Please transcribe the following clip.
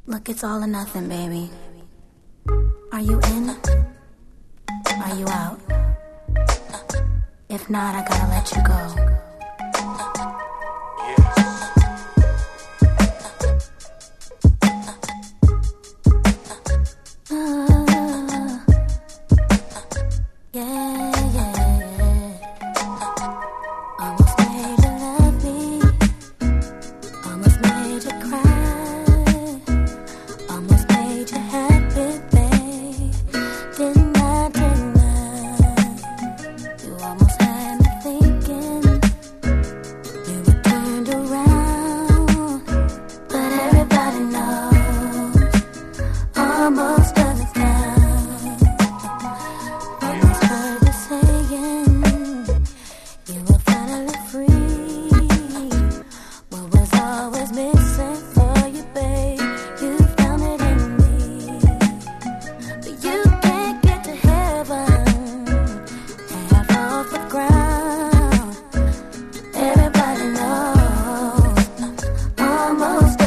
Look, it's all or nothing, baby. Are you in? Are you out? If not, I gotta let you go. Almost